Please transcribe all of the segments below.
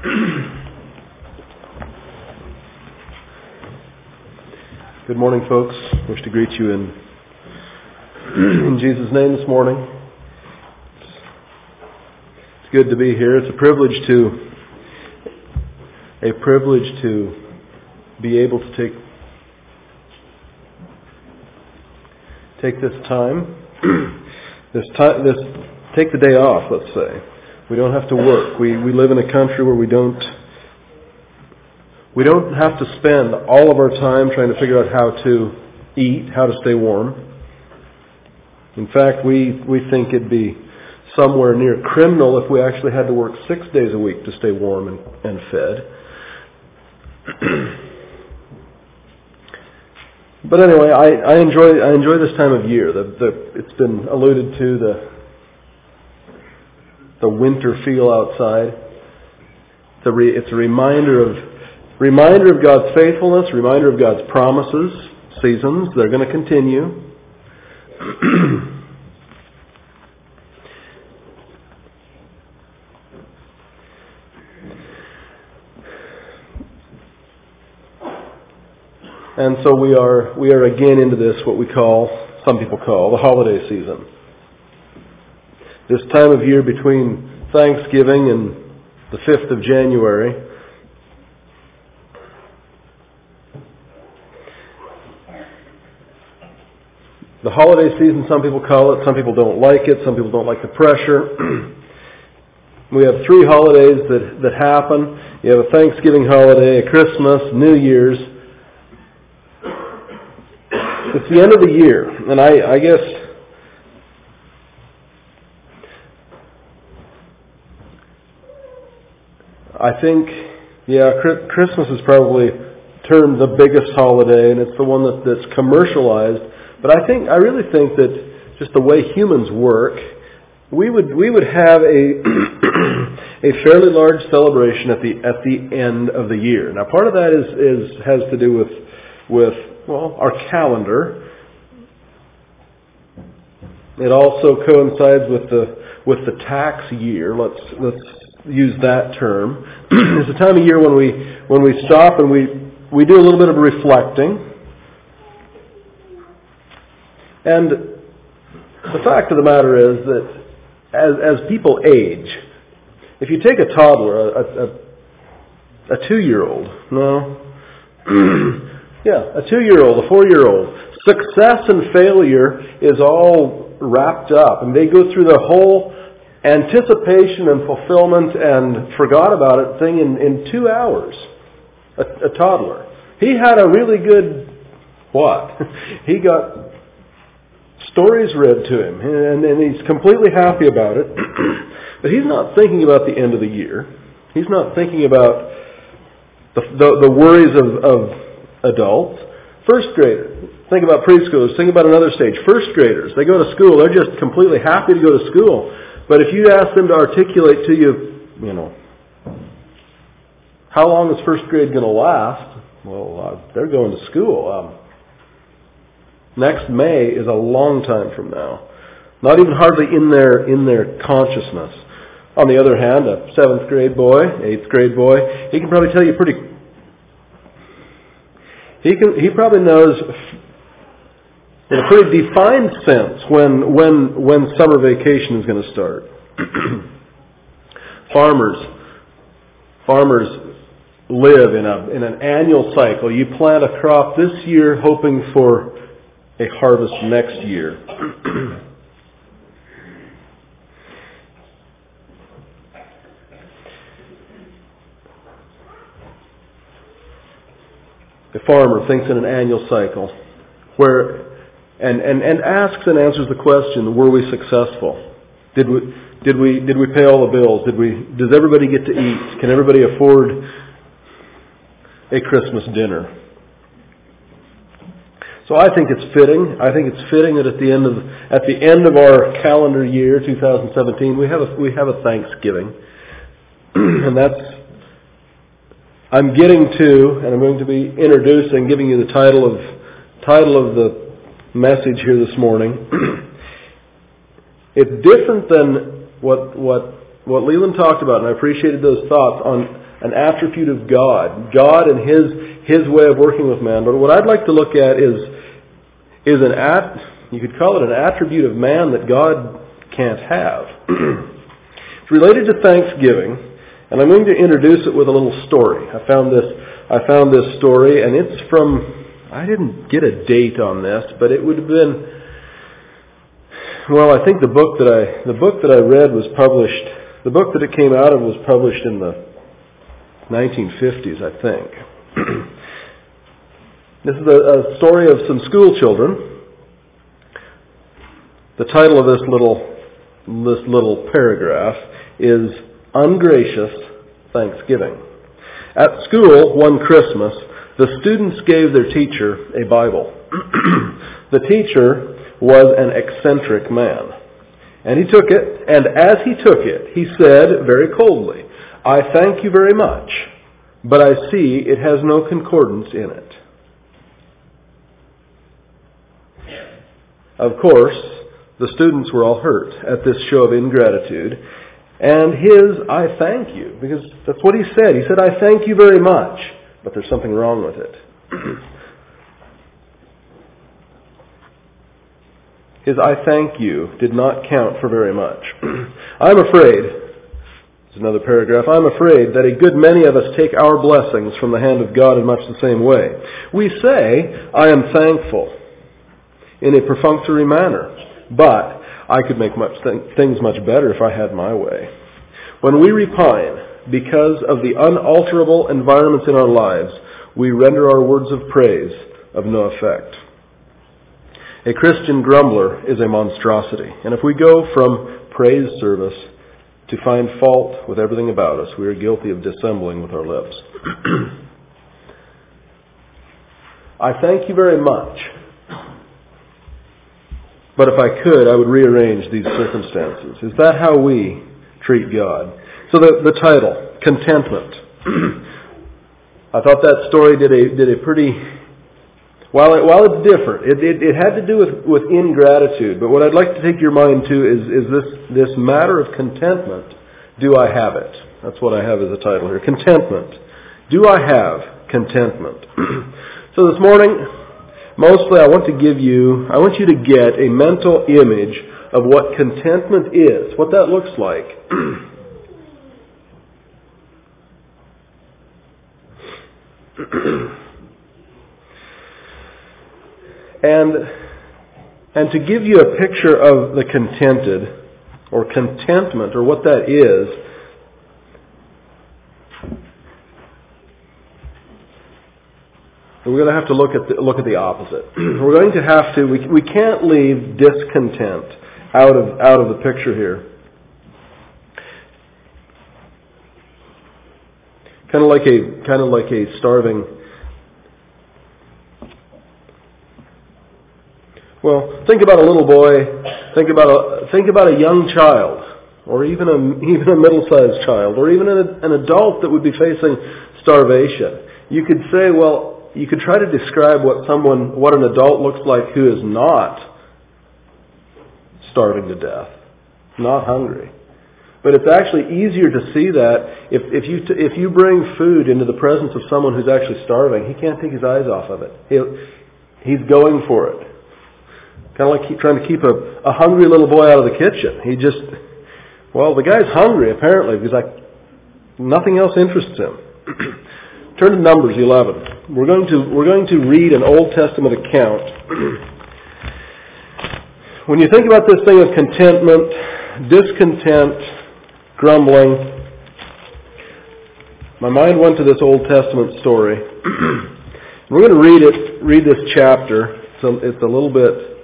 Good morning, folks. I wish to greet you in Jesus' name this morning. It's good to be here. It's a privilege to be able to take this time, take the day off, let's say. We don't have to work. We live in a country where we don't have to spend all of our time trying to figure out how to eat, how to stay warm. In fact, we think it'd be somewhere near criminal if we actually had to work 6 days a week to stay warm and fed. But anyway, I enjoy this time of year. It's been alluded to, the winter feel outside. It's a reminder of God's faithfulness, reminder of God's promises, seasons. They're going to continue. And so we are again into this, what some people call the holiday season. This time of year between Thanksgiving and the 5th of January. The holiday season, some people call it. Some people don't like it. Some people don't like the pressure. We have 3 holidays that happen. You have a Thanksgiving holiday, a Christmas, New Year's. It's the end of the year, and I guess Christmas is probably termed the biggest holiday, and it's the one that's commercialized. But I really think that just the way humans work, we would have a fairly large celebration at the end of the year. Now, part of that has to do with our calendar. It also coincides with the tax year. Let's use that term. It's a time of year when we stop and we do a little bit of reflecting. And the fact of the matter is that as people age, if you take a toddler, a 2-year-old, a 2-year-old, a 4-year-old, success and failure is all wrapped up, and they go through the whole anticipation and fulfillment and forgot about it thing in 2 hours. A toddler. He had a really good he got stories read to him, and he's completely happy about it. But he's not thinking about the end of the year. He's not thinking about the worries of adults. First graders, think about preschoolers, think about another stage. First graders, they go to school, they're just completely happy to go to school. But if you ask them to articulate to you, how long is first grade going to last? Well, they're going to school. Next May is a long time from now. Not even hardly in their consciousness. On the other hand, a 7th grade boy, 8th grade boy, he can probably tell you He probably knows in a pretty defined sense when summer vacation is going to start. Farmers live in an annual cycle. You plant a crop this year hoping for a harvest next year. The farmer thinks in an annual cycle and asks and answers the question, were we successful? Did we pay all the bills? Does everybody get to eat? Can everybody afford a Christmas dinner? So I think it's fitting. I think it's fitting that at the end of our calendar year 2017 we have a Thanksgiving. And I'm getting to, and I'm going to be introducing, giving you the title of the message here this morning. It's different than what what Leland talked about, and I appreciated those thoughts on an attribute of God and His way of working with man. But what I'd like to look at is you could call it an attribute of man that God can't have. It's related to Thanksgiving, and I'm going to introduce it with a little story. I found this story, and it's from, I didn't get a date on this, but it would have been, well, I think the book that I read was published, the book that it came out of was published in the 1950s, I think. This is a story of some school children. The title of this little paragraph is Ungracious Thanksgiving. At school, one Christmas, the students gave their teacher a Bible. The teacher was an eccentric man. And he took it, and as he took it, he said very coldly, "I thank you very much, but I see it has no concordance in it." Of course, the students were all hurt at this show of ingratitude, and his "I thank you," because that's what he said. He said, "I thank you very much," but there's something wrong with it. His "I thank you" did not count for very much. I'm afraid, there's another paragraph, I'm afraid that a good many of us take our blessings from the hand of God in much the same way. We say, "I am thankful," in a perfunctory manner, but I could make things much better if I had my way. When we repine because of the unalterable environments in our lives, we render our words of praise of no effect. A Christian grumbler is a monstrosity, and if we go from praise service to find fault with everything about us, we are guilty of dissembling with our lips. I thank you very much, but if I could, I would rearrange these circumstances. Is that how we treat God? So the title, Contentment. I thought that story did a pretty, while it's different, it had to do with ingratitude. But what I'd like to take your mind to is this matter of contentment. Do I have it? That's what I have as a title here. Contentment. Do I have contentment? So this morning, mostly I want you to get a mental image of what contentment is, what that looks like. And to give you a picture of the contented, or contentment, or what that is, we're going to have to look at the opposite. We're going to have to. We can't leave discontent out of the picture here. Kind of like a starving. Well, think about a little boy. Think about a young child, or even a middle-sized child, or even an adult that would be facing starvation. You could say, well, you could try to describe what an adult looks like who is not starving to death, not hungry. But it's actually easier to see that if you bring food into the presence of someone who's actually starving, he can't take his eyes off of it. He's going for it. Kind of like trying to keep a hungry little boy out of the kitchen. The guy's hungry apparently because nothing else interests him. Turn to Numbers 11. We're going to read an Old Testament account. When you think about this thing of contentment, discontent, grumbling, my mind went to this Old Testament story. We're going to read this chapter. It's a little bit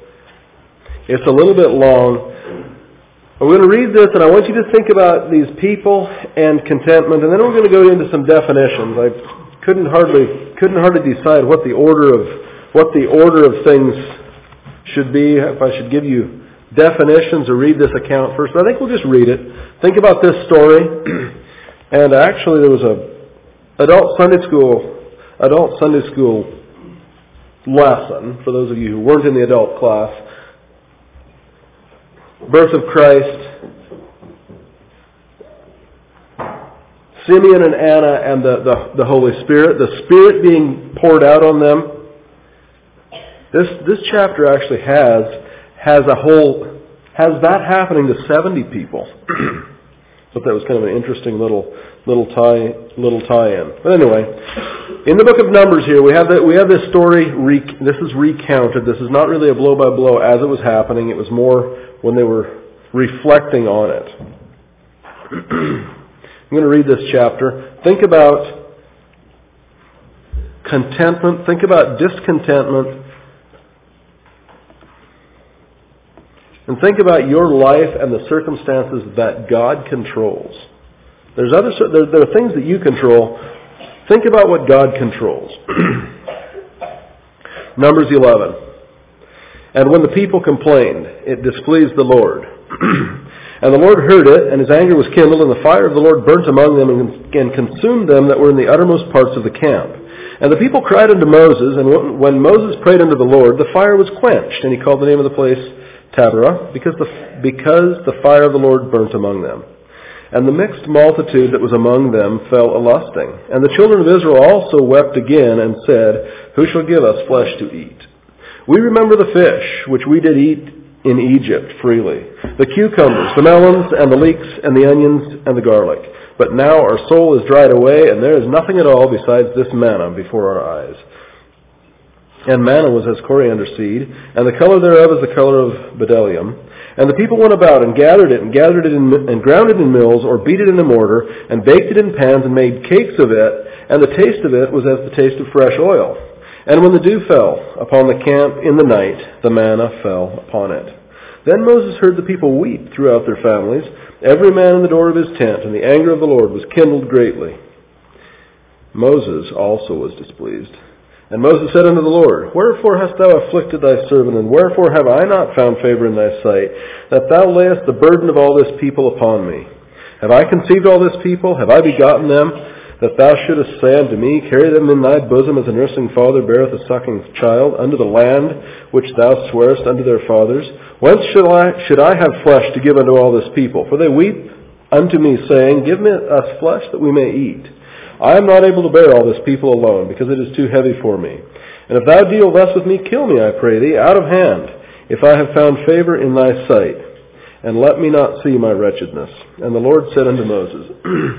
long. We're going to read this, and I want you to think about these people and contentment, and then we're going to go into some definitions. I couldn't hardly decide what the order of things should be. If I should give you definitions or read this account first, but I think we'll just read it. Think about this story. And actually, there was a adult Sunday school lesson for those of you who weren't in the adult class. Birth of Christ, Simeon and Anna and the Holy Spirit, the Spirit being poured out on them. This chapter actually has that happening to 70 people. Thought that was kind of an interesting little tie-in. But anyway, in the book of Numbers here, we have this story. This is recounted. This is not really a blow by blow as it was happening. It was more when they were reflecting on it. I'm going to read this chapter. Think about contentment. Think about discontentment. And think about your life and the circumstances that God controls. There are things that you control. Think about what God controls. Numbers 11. And when the people complained, it displeased the Lord. And the Lord heard it, and his anger was kindled, and the fire of the Lord burnt among them and consumed them that were in the uttermost parts of the camp. And the people cried unto Moses, and when Moses prayed unto the Lord, the fire was quenched. And he called the name of the place Taberah, because the fire of the Lord burnt among them. And the mixed multitude that was among them fell a-lusting. And the children of Israel also wept again, and said, Who shall give us flesh to eat? We remember the fish, which we did eat in Egypt freely, the cucumbers, the melons, and the leeks, and the onions, and the garlic. But now our soul is dried away, and there is nothing at all besides this manna before our eyes. And manna was as coriander seed, and the color thereof is the color of bdellium. And the people went about and gathered it, and ground it in mills, or beat it in a mortar, and baked it in pans, and made cakes of it, and the taste of it was as the taste of fresh oil. And when the dew fell upon the camp in the night, the manna fell upon it. Then Moses heard the people weep throughout their families, every man in the door of his tent, and the anger of the Lord was kindled greatly. Moses also was displeased. And Moses said unto the Lord, Wherefore hast thou afflicted thy servant, and wherefore have I not found favor in thy sight, that thou layest the burden of all this people upon me? Have I conceived all this people? Have I begotten them? That thou shouldest say unto me, Carry them in thy bosom as a nursing father beareth a sucking child, unto the land which thou swarest unto their fathers? Whence should I have flesh to give unto all this people? For they weep unto me, saying, Give us flesh that we may eat. I am not able to bear all this people alone, because it is too heavy for me. And if thou deal thus with me, kill me, I pray thee, out of hand, if I have found favor in thy sight, and let me not see my wretchedness. And the Lord said unto Moses,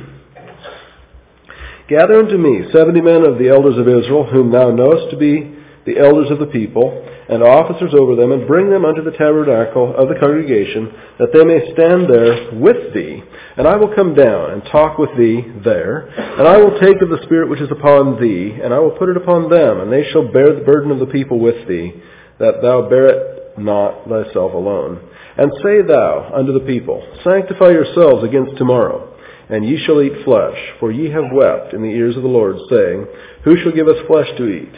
Gather unto me 70 men of the elders of Israel, whom thou knowest to be the elders of the people, and officers over them, and bring them unto the tabernacle of the congregation, that they may stand there with thee. And I will come down and talk with thee there, and I will take of the Spirit which is upon thee, and I will put it upon them, and they shall bear the burden of the people with thee, that thou bear it not thyself alone. And say thou unto the people, Sanctify yourselves against tomorrow, and ye shall eat flesh, for ye have wept in the ears of the Lord, saying, Who shall give us flesh to eat?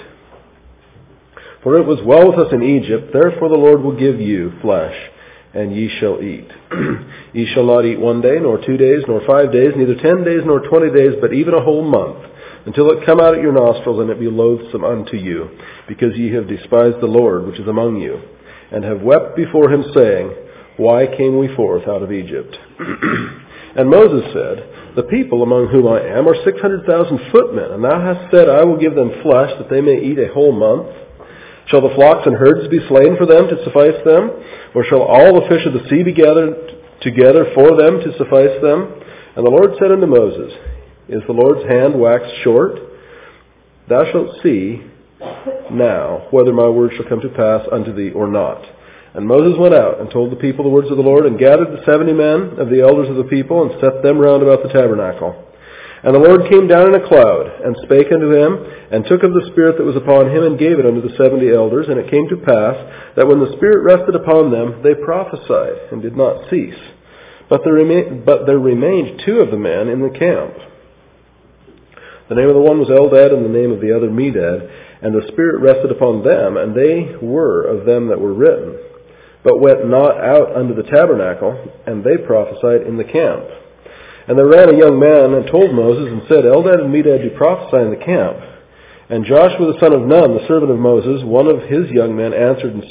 For it was well with us in Egypt, therefore the Lord will give you flesh, and ye shall eat. Ye shall not eat 1 day, nor 2 days, nor 5 days, neither 10 days, nor 20 days, but even a whole month, until it come out at your nostrils, and it be loathsome unto you, because ye have despised the Lord which is among you, and have wept before him, saying, Why came we forth out of Egypt? And Moses said, The people among whom I am are 600,000 footmen, and thou hast said, I will give them flesh, that they may eat a whole month. Shall the flocks and herds be slain for them to suffice them? Or shall all the fish of the sea be gathered together for them to suffice them? And the Lord said unto Moses, Is the Lord's hand waxed short? Thou shalt see now whether my word shall come to pass unto thee or not. And Moses went out and told the people the words of the Lord, and gathered the 70 men of the elders of the people, and set them round about the tabernacle. And the Lord came down in a cloud, and spake unto him, and took of the Spirit that was upon him, and gave it unto the 70 elders. And it came to pass, that when the Spirit rested upon them, they prophesied, and did not cease. But there remained 2 of the men in the camp. The name of the one was Eldad, and the name of the other Medad. And the Spirit rested upon them, and they were of them that were written, but went not out unto the tabernacle, and they prophesied in the camp. And there ran a young man, and told Moses, and said, Eldad and Medad do prophesy in the camp. And Joshua the son of Nun, the servant of Moses, one of his young men, answered and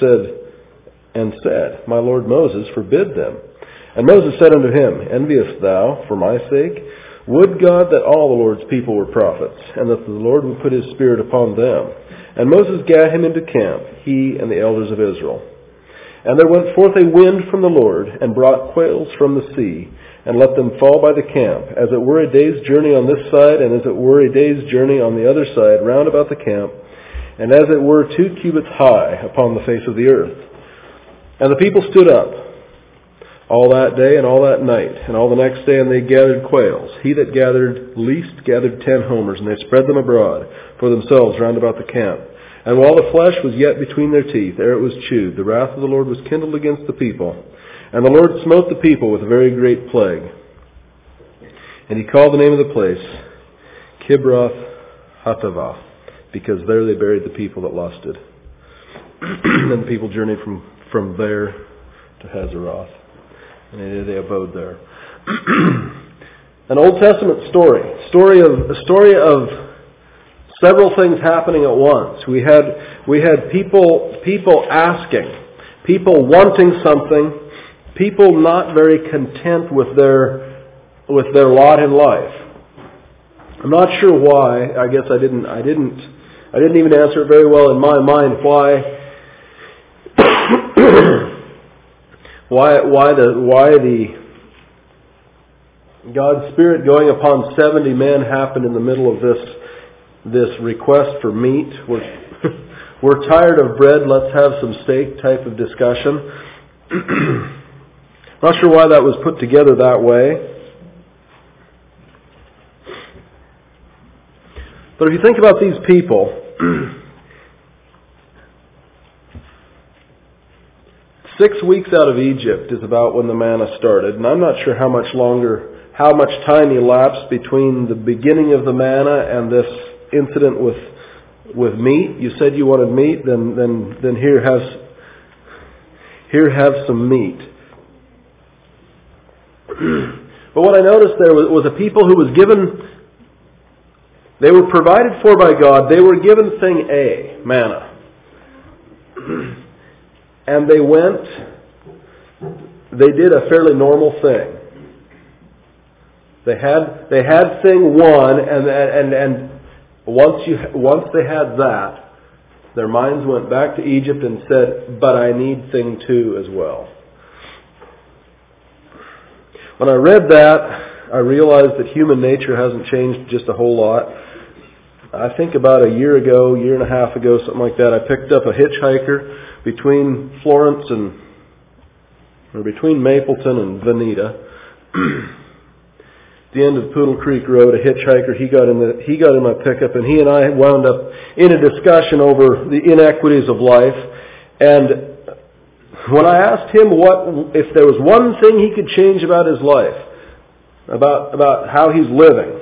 said, My lord Moses, forbid them. And Moses said unto him, Enviest thou for my sake? Would God that all the Lord's people were prophets, and that the Lord would put his Spirit upon them. And Moses gat him into camp, he and the elders of Israel. And there went forth a wind from the Lord, and brought quails from the sea, and let them fall by the camp, as it were a day's journey on this side, and as it were a day's journey on the other side, round about the camp, and as it were 2 cubits high upon the face of the earth. And the people stood up all that day and all that night, and all the next day, and they gathered quails. He that gathered least gathered 10 homers, and they spread them abroad for themselves round about the camp. And while the flesh was yet between their teeth, ere it was chewed, the wrath of the Lord was kindled against the people. And the Lord smote the people with a very great plague. And he called the name of the place Kibroth Hattaavah, because there they buried the people that lusted. And the people journeyed from there to Hazeroth. And they abode there. An Old Testament story. A story of several things happening at once. We had people asking, people wanting something, people not very content with their lot in life. I'm not sure why. I guess I didn't even answer it very well in my mind. Why the God's Spirit going upon 70 men happened in the middle of this request for meat. We're tired of bread, let's have some steak type of discussion. Not sure why that was put together that way. But if you think about these people, 6 weeks out of Egypt is about when the manna started, and I'm not sure how much time elapsed between the beginning of the manna and this incident with meat. You said you wanted meat, then here have some meat. But what I noticed there was a people who was given, they were provided for by God. They were given thing A, manna. And they did a fairly normal thing. They had thing 1, and once they had that, their minds went back to Egypt and said, but I need thing 2 as well. When I read that, I realized that human nature hasn't changed just a whole lot. I think about a year and a half ago, something like that, I picked up a hitchhiker between between Mapleton and Veneta. At the end of Poodle Creek Road, a hitchhiker, he got in my pickup, and he and I wound up in a discussion over the inequities of life. And when I asked him if there was one thing he could change about his life, about how he's living,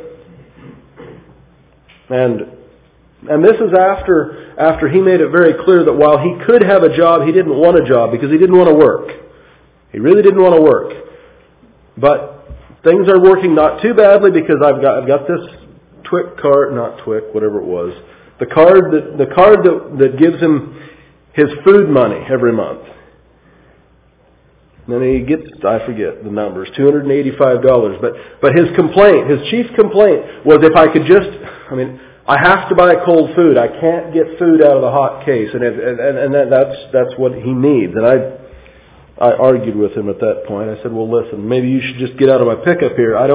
and this is after he made it very clear that while he could have a job, he didn't want a job because he didn't want to work. He really didn't want to work. But things are working not too badly because I've got this TWIC card, not TWIC, whatever it was, the card that gives him his food money every month. And then he gets, I forget the numbers, $285. But his chief complaint was if I could I have to buy cold food. I can't get food out of the hot case, and that's what he needs. And I argued with him at that point. I said, "Well, listen, maybe you should just get out of my pickup here. I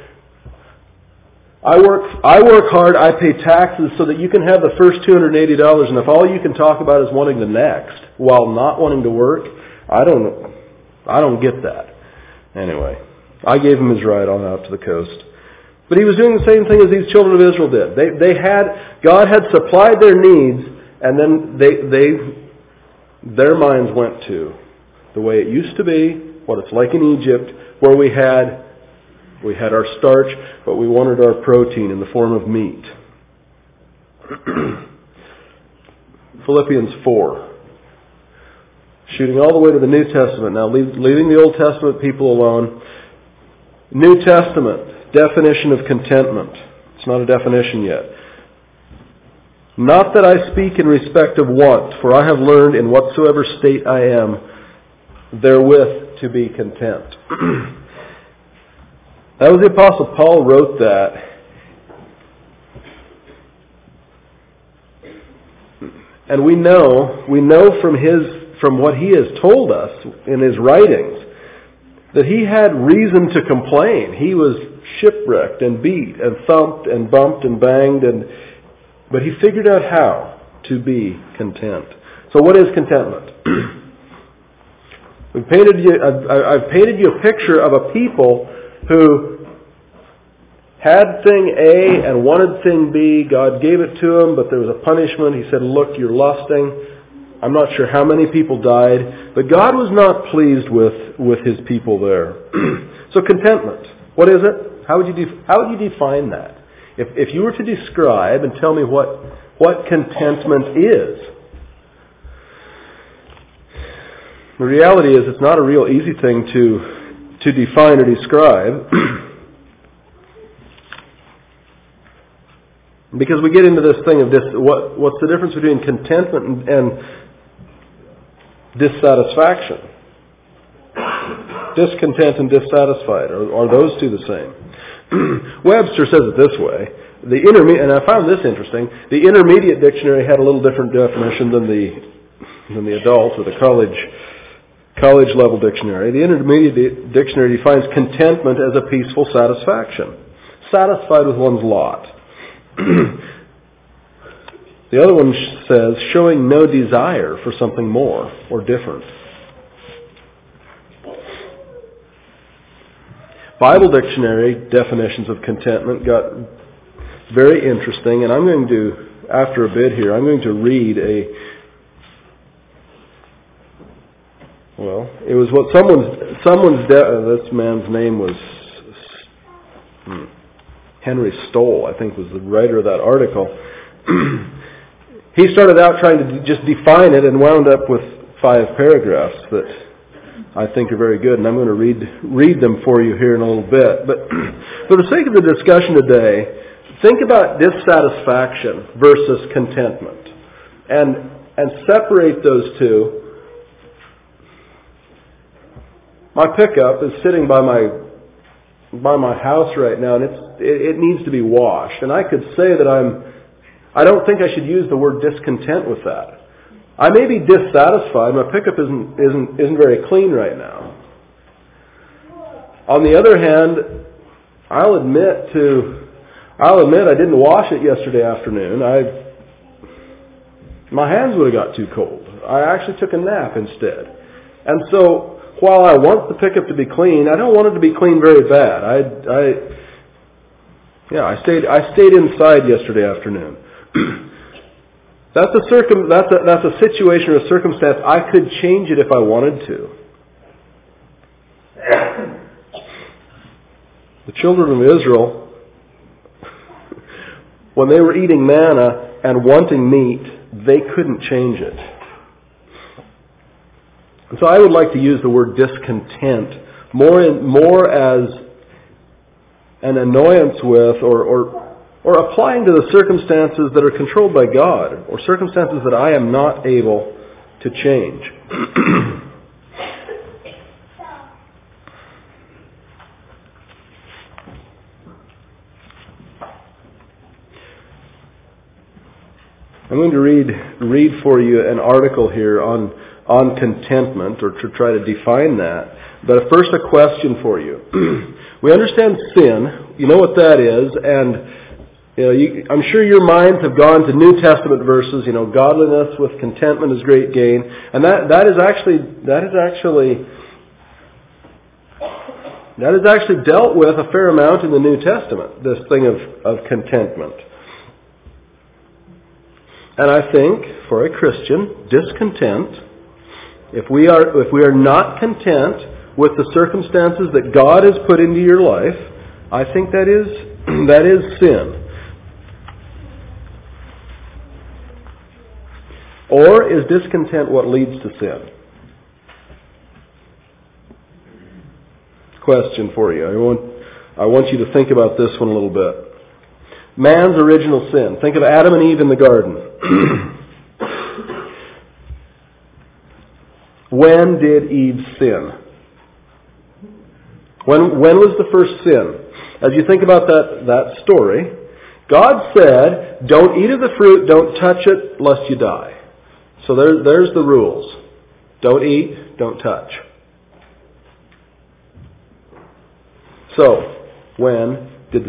work hard. I pay taxes so that you can have the first $280. And if all you can talk about is wanting the next while not wanting to work, I don't get that." Anyway, I gave him his ride on out to the coast. But he was doing the same thing as these children of Israel did. God had supplied their needs, and then their minds went to the way it used to be, what it's like in Egypt, where we had our starch, but we wanted our protein in the form of meat. Philippians 4. Shooting all the way to the New Testament. Now, leaving the Old Testament people alone. New Testament. Definition of contentment. It's not a definition yet. Not that I speak in respect of want, for I have learned in whatsoever state I am, therewith to be content. That was the Apostle Paul wrote that. And we know from what he has told us in his writings that he had reason to complain. He was shipwrecked and beat and thumped and bumped and banged, but he figured out how to be content. So what is contentment? I've painted you a picture of a people who had thing A and wanted thing B. God gave it to them, but there was a punishment. He said, look, you're lusting. I'm not sure how many people died, but God was not pleased with his people there. So contentment, what is it? How would you define that? If you were to describe and tell me what contentment is, the reality is it's not a real easy thing to define or describe. Because we get into this thing of what's the difference between contentment and dissatisfaction? Discontent and dissatisfied, are those two the same? Webster says it this way. And I found this interesting. The intermediate dictionary had a little different definition than the adult or the college level dictionary. The intermediate dictionary defines contentment as a peaceful satisfaction, satisfied with one's lot. The other one says showing no desire for something more or different. Bible dictionary definitions of contentment got very interesting, and I'm going to, after a bit here, I'm going to read it was what this man's name was Henry Stoll, I think was the writer of that article. He started out trying to just define it and wound up with 5 paragraphs that I think are very good, and I'm going to read them for you here in a little bit. But for the sake of the discussion today, think about dissatisfaction versus contentment, and separate those two. My pickup is sitting by my house right now, and it needs to be washed. And I could say that I don't think I should use the word discontent with that. I may be dissatisfied. My pickup isn't very clean right now. On the other hand, I'll admit I didn't wash it yesterday afternoon. My hands would have got too cold. I actually took a nap instead. And so, while I want the pickup to be clean, I don't want it to be clean very bad. I stayed inside yesterday afternoon. That's a situation or a circumstance. I could change it if I wanted to. The children of Israel, when they were eating manna and wanting meat, they couldn't change it. And so I would like to use the word discontent more as an annoyance with or applying to the circumstances that are controlled by God, or circumstances that I am not able to change. I'm going to read for you an article here on contentment, or to try to define that. But first, a question for you. We understand sin. You know what that is, and I'm sure your minds have gone to New Testament verses. Godliness with contentment is great gain, and that is actually dealt with a fair amount in the New Testament. This thing of contentment. And I think for a Christian, discontent, if we are not content with the circumstances that God has put into your life, I think that is sin. Or is discontent what leads to sin? Question for you. I want you to think about this one a little bit. Man's original sin. Think of Adam and Eve in the garden. When did Eve sin? When was the first sin? as you think about that story, God said, don't eat of the fruit, don't touch it, lest you die. So there's the rules. Don't eat, don't touch. So, when did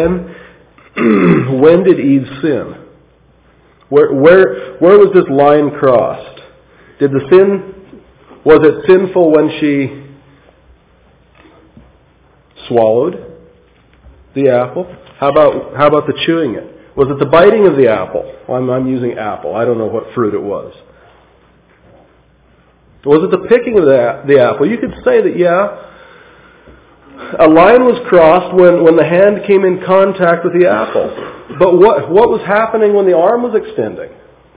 Eve sin? Where was this line crossed? Was it sinful when she swallowed the apple? How about the chewing it? Was it the biting of the apple? Well, I'm using apple. I don't know what fruit it was. Was it the picking of the apple? You could say that, yeah, a line was crossed when the hand came in contact with the apple. But what was happening when the arm was extending?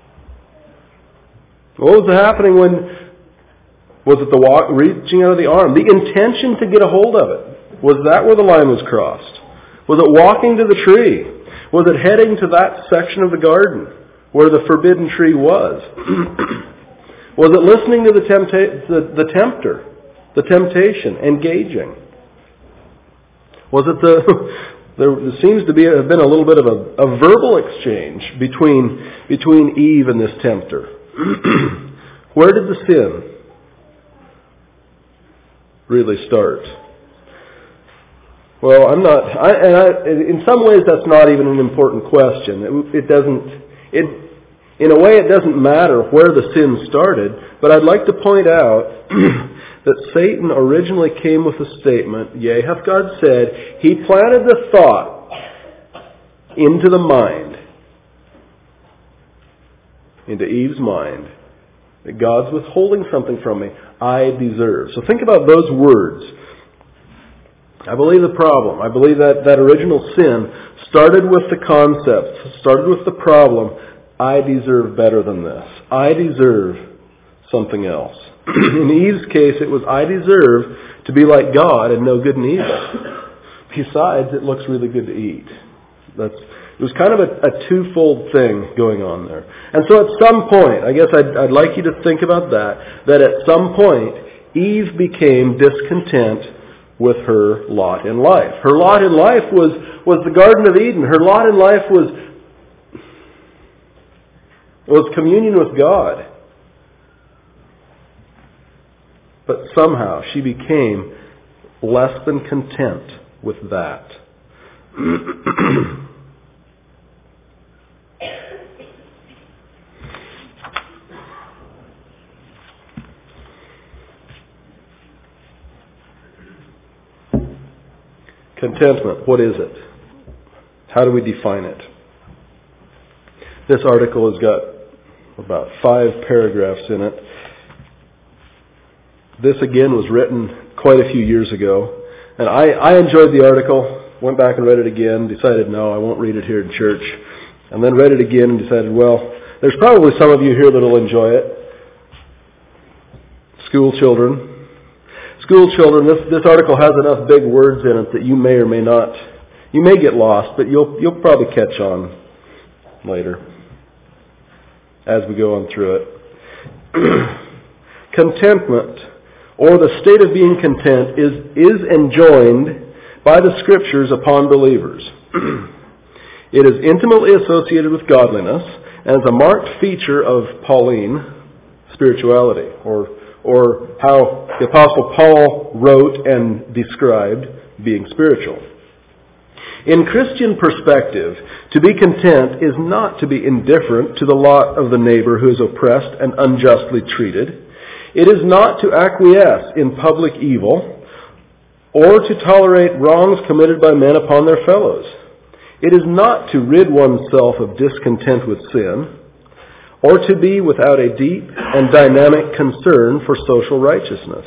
What was happening was it the reaching out of the arm? The intention to get a hold of it. Was that where the line was crossed? Was it walking to the tree? Was it heading to that section of the garden where the forbidden tree was? Was it listening to the tempter, the temptation, engaging? Was it there seems to have been a little bit of a verbal exchange between Eve and this tempter. Where did the sin really start? Well, in some ways that's not even an important question. In a way it doesn't matter where the sin started, but I'd like to point out that Satan originally came with a statement, yea, hath God said, he planted the thought into the mind, into Eve's mind, that God's withholding something from me I deserve. So think about those words. I believe the problem, I believe that original sin started with the concept, started with the problem, I deserve better than this. I deserve something else. In Eve's case, it was, I deserve to be like God and know good and evil. Besides, it looks really good to eat. It was kind of a twofold thing going on there. And so at some point, I guess I'd like you to think about that at some point, Eve became discontent with her lot in life. Her lot in life was the Garden of Eden. Her lot in life was communion with God. But somehow she became less than content with that. Contentment, what is it? How do we define it? This article has got about 5 paragraphs in it. This again was written quite a few years ago, and I enjoyed the article, went back and read it again, decided no, I won't read it here in church, and then read it again and decided, well, there's probably some of you here that will enjoy it. School children, this article has enough big words in it that you may or may not, you may get lost, but you'll probably catch on later as we go on through it. Contentment, or the state of being content, is enjoined by the Scriptures upon believers. It is intimately associated with godliness and is a marked feature of Pauline spirituality, or how the Apostle Paul wrote and described being spiritual. In Christian perspective, to be content is not to be indifferent to the lot of the neighbor who is oppressed and unjustly treated. It is not to acquiesce in public evil or to tolerate wrongs committed by men upon their fellows. It is not to rid oneself of discontent with sin or to be without a deep and dynamic concern for social righteousness.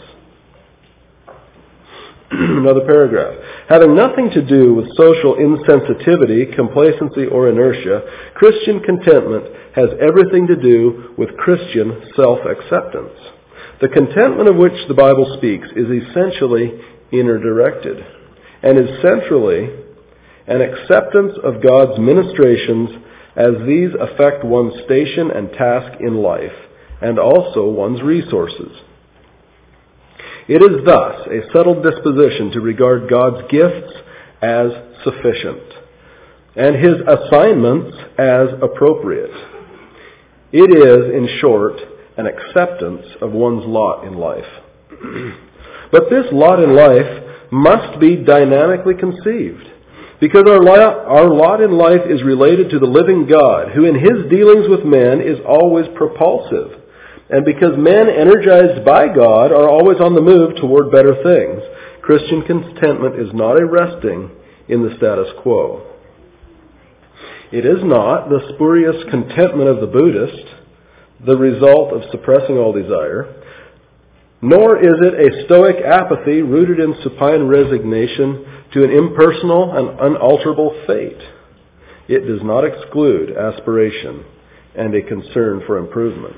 Another paragraph. Having nothing to do with social insensitivity, complacency, or inertia, Christian contentment has everything to do with Christian self-acceptance. The contentment of which the Bible speaks is essentially inner-directed and is centrally an acceptance of God's ministrations as these affect one's station and task in life and also one's resources. It is thus a settled disposition to regard God's gifts as sufficient, and his assignments as appropriate. It is, in short, an acceptance of one's lot in life. But this lot in life must be dynamically conceived, because our lot in life is related to the living God, who in his dealings with men is always propulsive, and because men energized by God are always on the move toward better things. Christian contentment is not a resting in the status quo. It is not the spurious contentment of the Buddhist, the result of suppressing all desire, nor is it a stoic apathy rooted in supine resignation to an impersonal and unalterable fate. It does not exclude aspiration and a concern for improvement.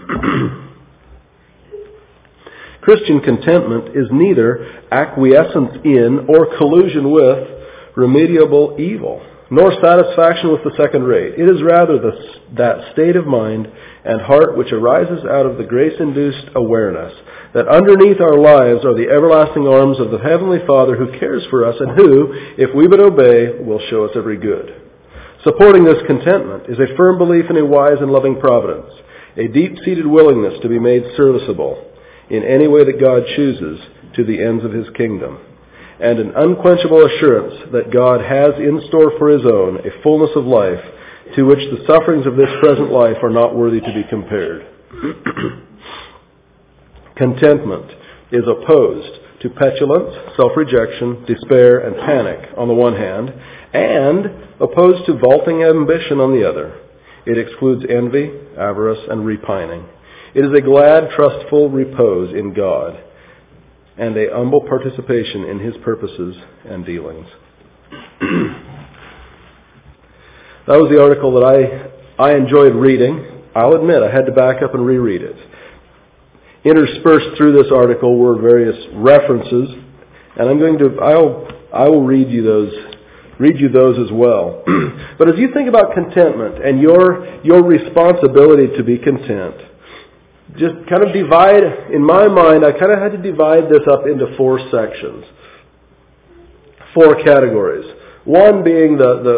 Christian contentment is neither acquiescence in or collusion with remediable evil, nor satisfaction with the second rate. It is rather that state of mind and heart which arises out of the grace-induced awareness that underneath our lives are the everlasting arms of the Heavenly Father who cares for us and who, if we but obey, will show us every good. Supporting this contentment is a firm belief in a wise and loving providence, a deep-seated willingness to be made serviceable in any way that God chooses to the ends of his kingdom, and an unquenchable assurance that God has in store for his own a fullness of life to which the sufferings of this present life are not worthy to be compared. Contentment is opposed to petulance, self-rejection, despair, and panic on the one hand, and opposed to vaulting ambition on the other. It excludes envy, avarice, and repining. It is a glad, trustful repose in God and a humble participation in his purposes and dealings. That was the article that I enjoyed reading. I'll admit I had to back up and reread it. Interspersed through this article were various references, and I will read you those as well. But as you think about contentment and your responsibility to be content, just kind of divide, in my mind, I kind of had to divide this up into 4 sections, 4 categories. One being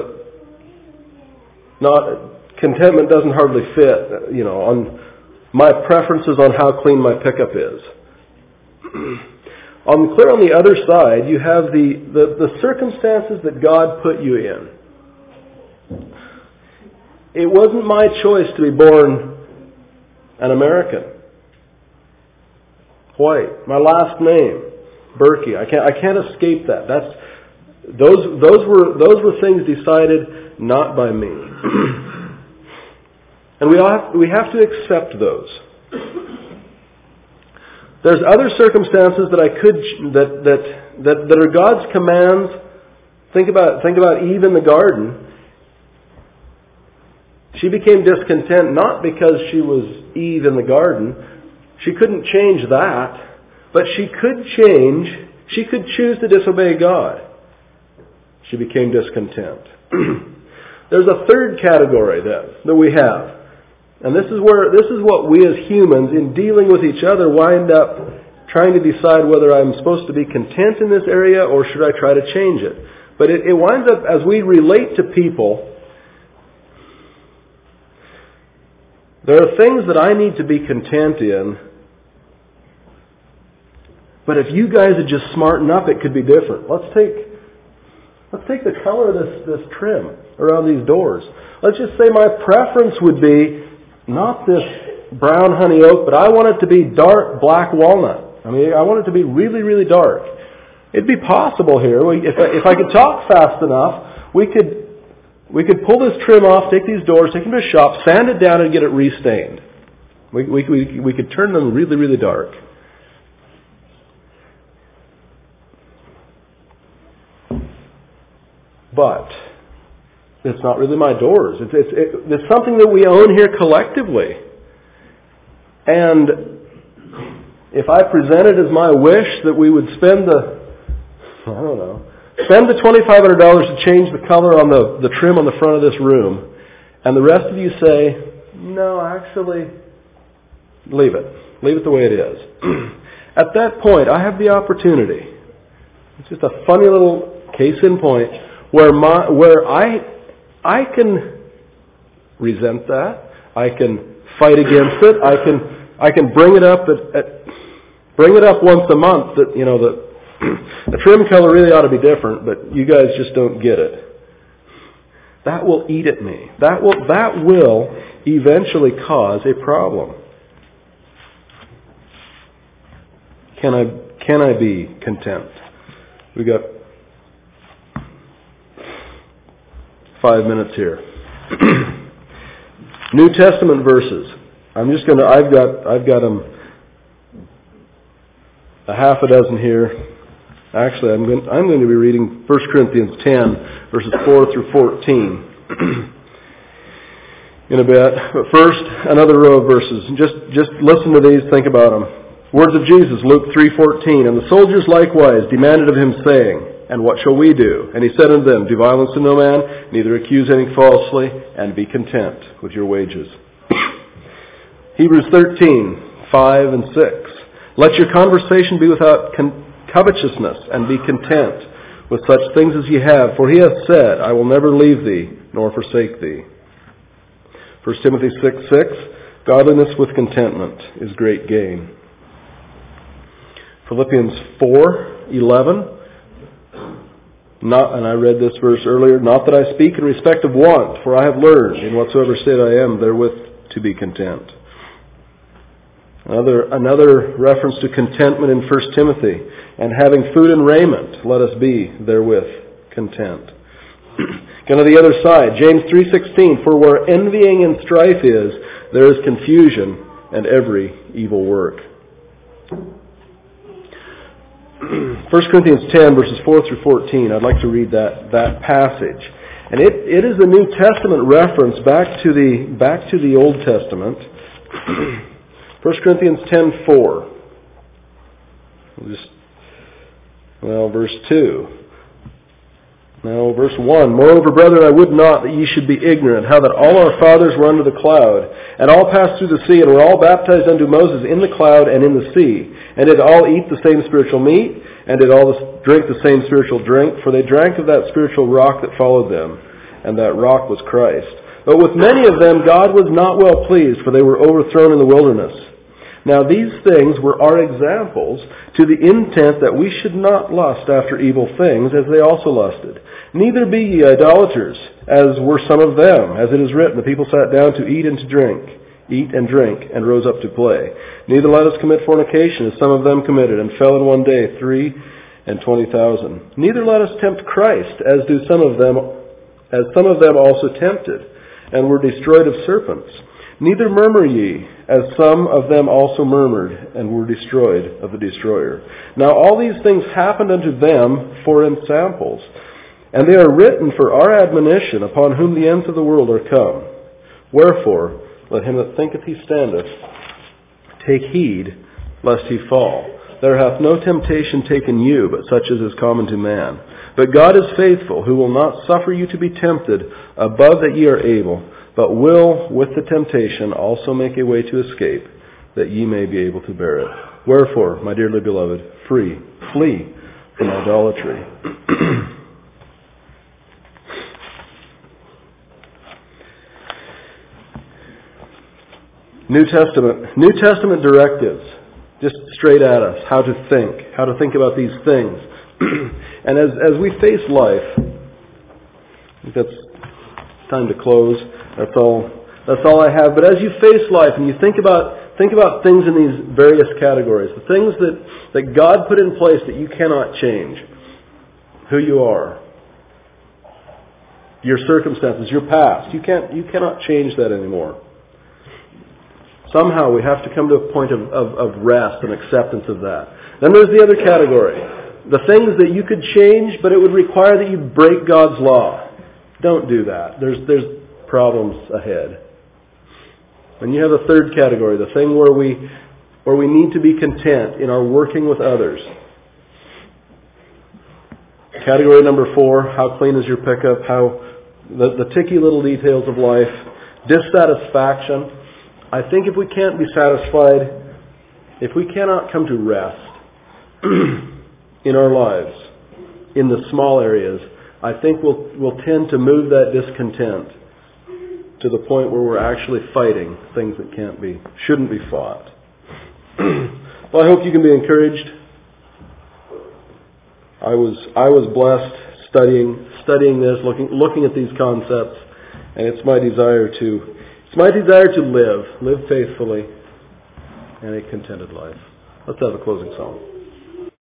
contentment doesn't hardly fit, on my preferences on how clean my pickup is. On the other side, you have the circumstances that God put you in. It wasn't my choice to be born an American. White. My last name, Berkey. I can't escape that. Those were things decided not by me. And we have to accept those. There's other circumstances that are God's commands. Think about Eve in the garden. She became discontent not because she was Eve in the garden. She couldn't change that. But she could choose to disobey God. She became discontent. There's a third category that we have. And this is what we as humans, in dealing with each other, wind up trying to decide whether I'm supposed to be content in this area or should I try to change it. But it winds up, as we relate to people, there are things that I need to be content in, but if you guys would just smarten up, it could be different. Let's take the color of this trim around these doors. Let's just say my preference would be not this brown honey oak, but I want it to be dark black walnut. I want it to be really, really dark. It'd be possible here. If I could talk fast enough, we could pull this trim off, take these doors, take them to a shop, sand it down, and get it restained. We could turn them really, really dark. But it's not really my doors. It's something that we own here collectively. And if I presented as my wish that we would spend the $2,500 to change the color on the trim on the front of this room, and the rest of you say, no, actually, leave it the way it is. At that point, I have the opportunity. It's just a funny little Case in point, where I can resent that, I can fight against it, I can bring it up bring it up once a month that the trim color really ought to be different, but you guys just don't get it. That will eat at me. That will eventually cause a problem. Can I be content? We got 5 minutes here. New Testament verses. I've got them a half a dozen here. Actually, I'm going to be reading 1 Corinthians 10, verses 4 through 14 in a bit. But first, another row of verses. Just listen to these, think about them. Words of Jesus, Luke 3:14. And the soldiers likewise demanded of him, saying, And what shall we do? And he said unto them, Do violence to no man, neither accuse any falsely, and be content with your wages. Hebrews 13:5 and 6. Let your conversation be without covetousness, and be content with such things as ye have. For he hath said, I will never leave thee, nor forsake thee. 1 Timothy 6:6. Godliness with contentment is great gain. Philippians 4:11. And I read this verse earlier. Not that I speak in respect of want, for I have learned, in whatsoever state I am, therewith to be content. Another reference to contentment in 1 Timothy. And having food and raiment, let us be therewith content. Go to the other side. James 3:16. For where envying and strife is, there is confusion and every evil work. 1 Corinthians 10, verses 4 through 14. I'd like to read that passage. And it is a New Testament reference back to the Old Testament. 1 Corinthians 10:4. Verse 2. Now, verse 1. Moreover, brethren, I would not that ye should be ignorant, how that all our fathers were under the cloud, and all passed through the sea, and were all baptized unto Moses in the cloud and in the sea, and did all eat the same spiritual meat, and did all drink the same spiritual drink, for they drank of that spiritual rock that followed them, and that rock was Christ. But with many of them God was not well pleased, for they were overthrown in the wilderness. Now these things were our examples, to the intent that we should not lust after evil things, as they also lusted. Neither be ye idolaters, as were some of them, as it is written, the people sat down to eat and drink, and rose up to play. Neither let us commit fornication, as some of them committed, and fell in one day 23,000. Neither let us tempt Christ, as some of them also tempted, and were destroyed of serpents. Neither murmur ye, as some of them also murmured, and were destroyed of the destroyer. Now all these things happened unto them for ensamples, and they are written for our admonition, upon whom the ends of the world are come. Wherefore, let him that thinketh he standeth take heed, lest he fall. There hath no temptation taken you, but such as is common to man. But God is faithful, who will not suffer you to be tempted above that ye are able, but will, with the temptation, also make a way to escape, that ye may be able to bear it. Wherefore, my dearly beloved, flee from idolatry. New Testament directives, just straight at us, how to think about these things. And as we face life, I think that's time to close. That's all I have. But as you face life and you think about things in these various categories, the things that God put in place that you cannot change, who you are, your circumstances, your past, you cannot change that anymore. Somehow we have to come to a point of rest and acceptance of that. Then there's the other category. The things that you could change, but it would require that you break God's law. Don't do that. There's problems ahead. And you have a third category, the thing where we need to be content in our working with others. Category number 4, how clean is your pickup? How the ticky little details of life. Dissatisfaction. I think if we can't be satisfied, if we cannot come to rest in our lives, in the small areas, I think we'll tend to move that discontent to the point where we're actually fighting things that shouldn't be fought. Well, I hope you can be encouraged. I was blessed studying this, looking at these concepts, and it's my desire to live faithfully and a contented life. Let's have a closing song.